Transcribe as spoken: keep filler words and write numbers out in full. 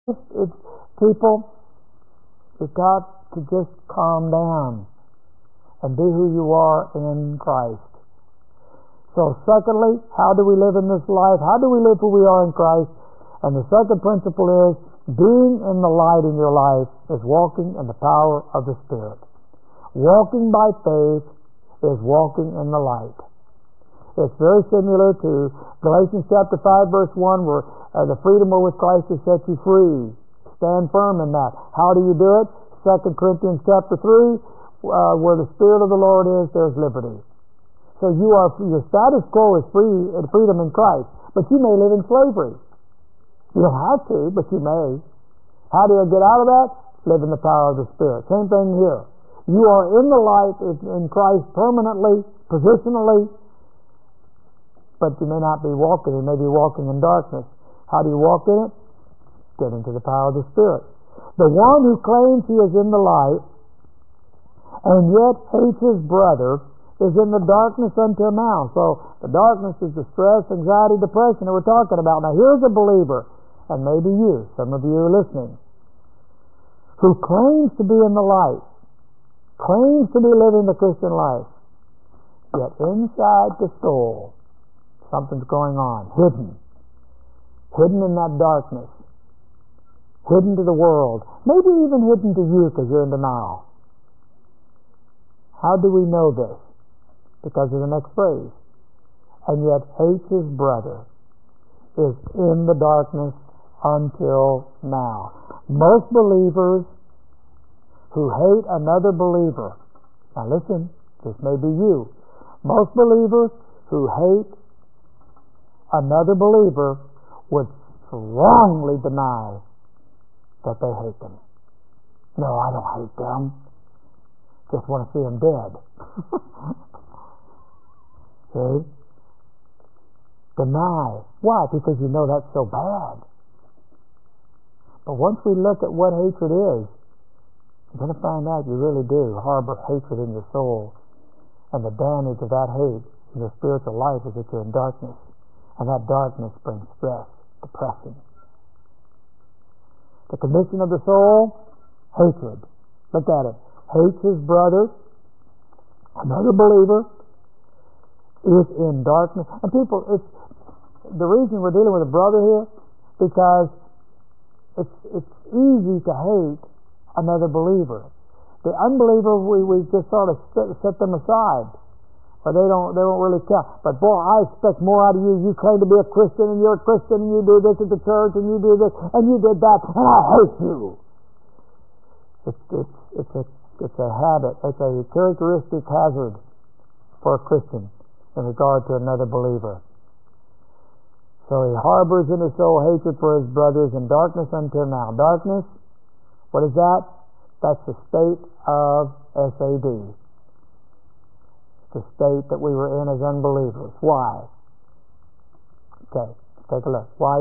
It's, people, you've got to just calm down and be who you are in Christ. So secondly, how do we live in this life? How do we live who we are in Christ? And the second principle is, being in the light in your life is walking in the power of the Spirit. Walking by faith is walking in the light. It's very similar to Galatians chapter five verse one, where uh, the freedom wherewith Christ has set you free. Stand firm in that. How do you do it? Second Corinthians chapter three, uh, where the Spirit of the Lord is, there's liberty. So you are, your status quo is free, freedom in Christ, but you may live in slavery. You don't have to, but you may. How do you get out of that? Live in the power of the Spirit. Same thing here. You are in the light in Christ permanently, positionally, but you may not be walking. You may be walking in darkness. How do you walk in it? Get into the power of the Spirit. The one who claims he is in the light and yet hates his brother is in the darkness until now. So the darkness is the stress, anxiety, depression that we're talking about. Now here's a believer, and maybe you, some of you are listening, who claims to be in the light, claims to be living the Christian life, yet inside the soul something's going on, hidden, hidden in that darkness, hidden to the world, maybe even hidden to you because you're in denial. How do we know this? Because of the next phrase. And yet hates his brother, is in the darkness until now. Most believers who hate another believer, now listen, this may be you. Most believers who hate another believer would strongly deny that they hate them. No, I don't hate them. Just want to see them dead. See? Deny. Why? Because you know that's so bad. But once we look at what hatred is, you're going to find out you really do harbor hatred in your soul. And the damage of that hate in your spiritual life is that you're in darkness. And that darkness brings stress, depression. The condition of the soul, hatred. Look at it. Hates his brother, another believer, is in darkness. And people, it's the reason we're dealing with a brother here, because it's it's easy to hate another believer. The unbeliever, we, we just sort of set, set them aside, or they don't they don't really care. But boy, I expect more out of you. You claim to be a Christian, and you're a Christian, and you do this at the church, and you do this, and you did that, and I hate you. It's it's it's a it's a habit. It's a characteristic hazard for a Christian in regard to another believer. So he harbors in his soul hatred for his brothers in darkness until now. Darkness, what is that? That's the state of S A D. It's the state that we were in as unbelievers. Why? Okay, take a look. Why